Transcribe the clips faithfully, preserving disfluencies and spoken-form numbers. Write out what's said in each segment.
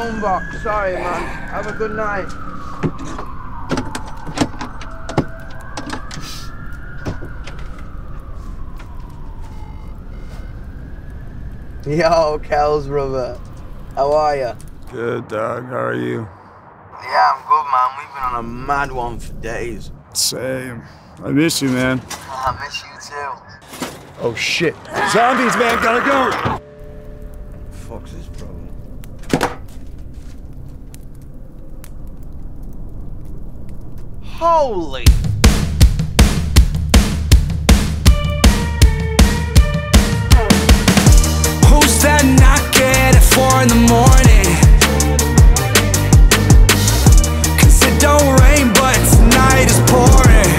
phone box. Sorry, man. Have a good night. Yo, Kel's brother. How are you? Good, dog. How are you? Yeah, I'm good, man. We've been on a mad one for days. Same. I miss you, man. I miss you too. Oh, shit. Zombies, man. Gotta go. Fuck's this problem? Holy! Who's that knocking at four in the morning? Cause it don't rain, but tonight is pouring.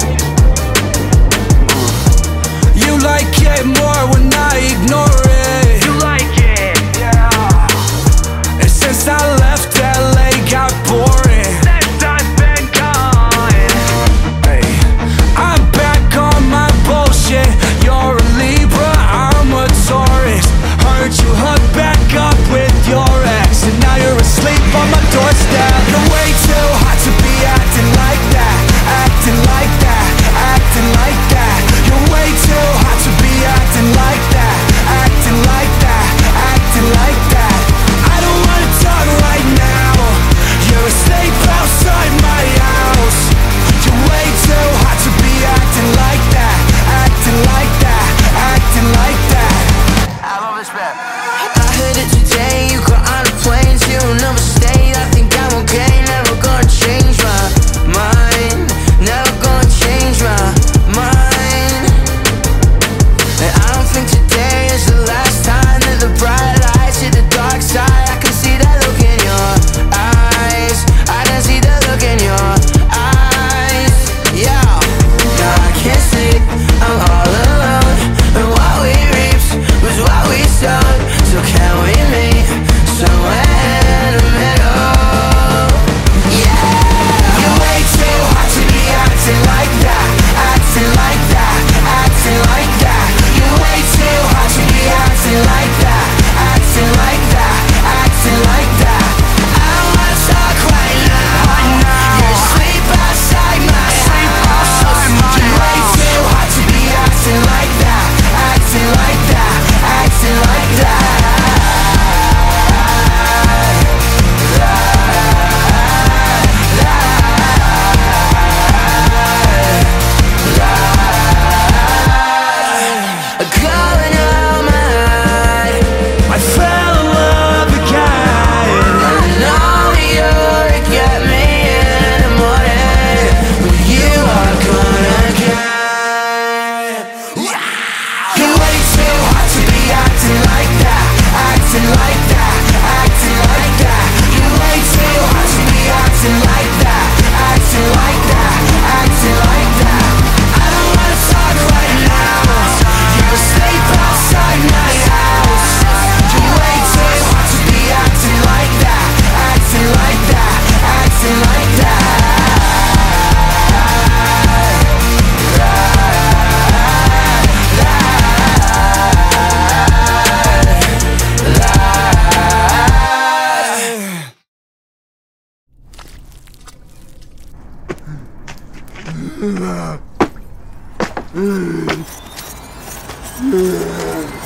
You like it more when I ignore it. You like it, yeah. And since I left L A got boring. Since I've been gone, hey, I'm back on my bullshit. You're a Libra, I'm a Taurus. Heard you hooked back up with your ex, and now you're asleep on my doorstep. You're way too hot to be acting like that, acting like that, acting like that. You're way too hot to be acting like that, acting like that, acting like that. I don't wanna talk right now. You're asleep outside my house. You're way too hot to be acting like that, acting like that, acting like that. I love this man. I heard it today, you got on a plane to another state. I think I'm okay, never gonna change my mind. Never gonna change my mind. And I don't think today is the last time that the bright lights hit the dark side. I can see that look in your eyes. I can see that look in your eyes. Yeah. Now I can't sleep, I'm all alone. And what we reaped was what we sowed. So can we meet somewhere in the middle? Yeah. You're way too hot to be acting like that, acting like that, acting like that. You're way too hot to be acting like that, acting like that, acting like that. I don't wanna talk right now. You're asleep outside my house. You're way too hot to be acting like that, acting like that, acting like that. Going out my head. I fell in love again. I know you'll get me in the morning, but you are gonna get. You're way too hot to be acting like that, acting like that, acting like that. You're way too hot to be acting like that, acting like that, acting like that. I don't wanna talk right now. You're asleep outside my house. You're way too hot to be acting like that, acting like that, acting like that. Ugh.